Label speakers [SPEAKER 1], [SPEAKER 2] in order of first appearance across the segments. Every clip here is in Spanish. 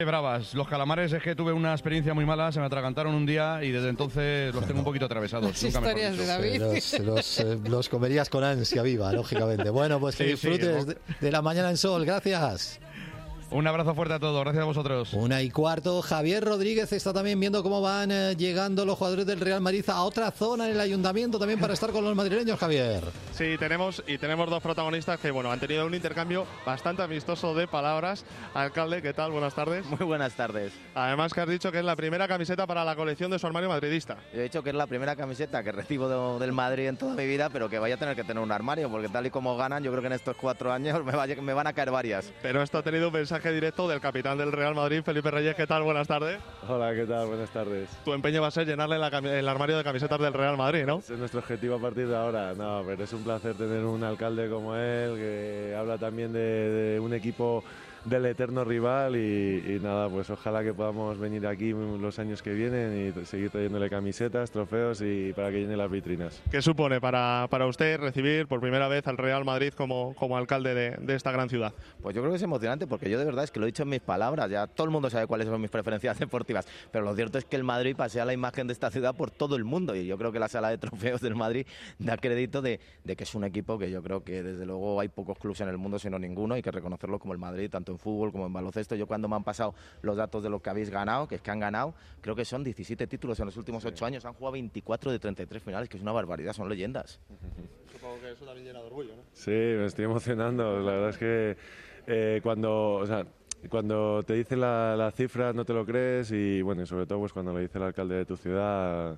[SPEAKER 1] Bravas, los calamares es que tuve una experiencia muy mala, se me atragantaron un día y desde entonces los tengo un poquito atravesados.
[SPEAKER 2] Las historias de David.
[SPEAKER 3] Los comerías con ansia viva, lógicamente. Bueno, pues que disfrutes de la mañana en Sol. Gracias.
[SPEAKER 1] Un abrazo fuerte a todos, gracias a vosotros.
[SPEAKER 3] 1:15, Javier Rodríguez está también viendo cómo van llegando los jugadores del Real Madrid a otra zona en el ayuntamiento también para estar con los madrileños, Javier.
[SPEAKER 4] Sí, tenemos dos protagonistas que han tenido un intercambio bastante amistoso de palabras. Alcalde, ¿qué tal? Buenas tardes.
[SPEAKER 5] Muy buenas tardes.
[SPEAKER 4] Además que has dicho que es la primera camiseta para la colección de su armario madridista.
[SPEAKER 5] Yo he dicho que es la primera camiseta que recibo del Madrid en toda mi vida, pero que vaya a tener que tener un armario, porque tal y como ganan, yo creo que en estos 4 años me van a caer varias.
[SPEAKER 4] Pero esto ha tenido un mensaje directo del capitán del Real Madrid, Felipe Reyes. ¿Qué tal? Buenas tardes.
[SPEAKER 6] Hola, ¿qué tal? Buenas tardes.
[SPEAKER 4] Tu empeño va a ser llenarle el armario de camisetas del Real Madrid, ¿no?
[SPEAKER 6] Ese es nuestro objetivo a partir de ahora. No, pero es un placer tener un alcalde como él, que habla también de un equipo del eterno rival y nada, pues ojalá que podamos venir aquí los años que vienen y seguir trayéndole camisetas, trofeos y para que llene las vitrinas.
[SPEAKER 4] ¿Qué supone para usted recibir por primera vez al Real Madrid como alcalde de esta gran ciudad?
[SPEAKER 5] Pues yo creo que es emocionante, porque yo de verdad es que lo he dicho en mis palabras, ya todo el mundo sabe cuáles son mis preferencias deportivas, pero lo cierto es que el Madrid pasea la imagen de esta ciudad por todo el mundo y yo creo que la sala de trofeos del Madrid da crédito de que es un equipo que yo creo que desde luego hay pocos clubes en el mundo, sino ninguno, hay que reconocerlo como el Madrid, tanto en fútbol como en baloncesto. Yo cuando me han pasado los datos de lo que habéis ganado, que es que han ganado, creo que son 17 títulos en los últimos 8 años, han jugado 24 de 33 finales, que es una barbaridad, son leyendas.
[SPEAKER 4] Supongo que eso también llena de orgullo, ¿no?
[SPEAKER 6] Sí, me estoy emocionando, la verdad es que cuando te dicen la cifra no te lo crees y bueno, sobre todo pues cuando lo dice el alcalde de tu ciudad,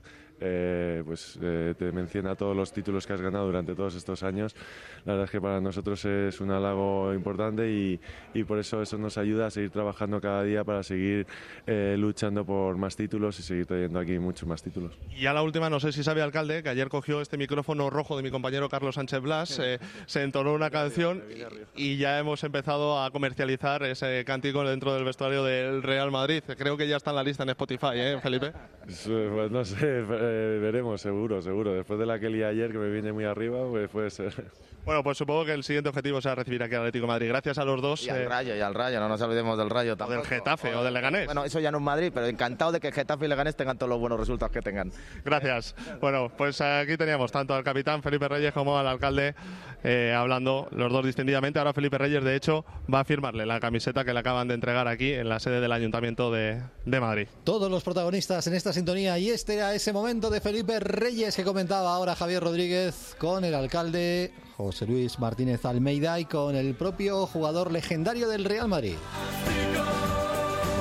[SPEAKER 6] te menciona todos los títulos que has ganado durante todos estos años. La verdad es que para nosotros es un halago importante y por eso nos ayuda a seguir trabajando cada día para seguir luchando por más títulos y seguir trayendo aquí muchos más títulos.
[SPEAKER 4] Y ya la última, no sé si sabe, alcalde, que ayer cogió este micrófono rojo de mi compañero Carlos Sánchez Blas, se entonó una canción y ya hemos empezado a comercializar ese cántico dentro del vestuario del Real Madrid. Creo que ya está en la lista en Spotify, ¿eh, Felipe?
[SPEAKER 6] Pues no sé, veremos, seguro. Después de la que lié ayer, que me viene muy arriba, pues puede ser.
[SPEAKER 4] Bueno, pues supongo que el siguiente objetivo será recibir aquí al Atlético de Madrid. Gracias a los dos.
[SPEAKER 5] Y al Rayo, no nos olvidemos del Rayo tampoco.
[SPEAKER 4] O del Getafe o del Leganés.
[SPEAKER 5] Bueno, eso ya no es Madrid, pero encantado de que Getafe y Leganés tengan todos los buenos resultados que tengan.
[SPEAKER 4] Gracias. Bueno, pues aquí teníamos tanto al capitán Felipe Reyes como al alcalde hablando, los dos distintamente. Ahora Felipe Reyes, de hecho, va a firmarle la camiseta que le acaban de entregar aquí en la sede del Ayuntamiento de Madrid.
[SPEAKER 3] Todos los protagonistas en esta sintonía y este era ese momento de Felipe Reyes que comentaba ahora Javier Rodríguez con el alcalde José Luis Martínez Almeida y con el propio jugador legendario del Real Madrid.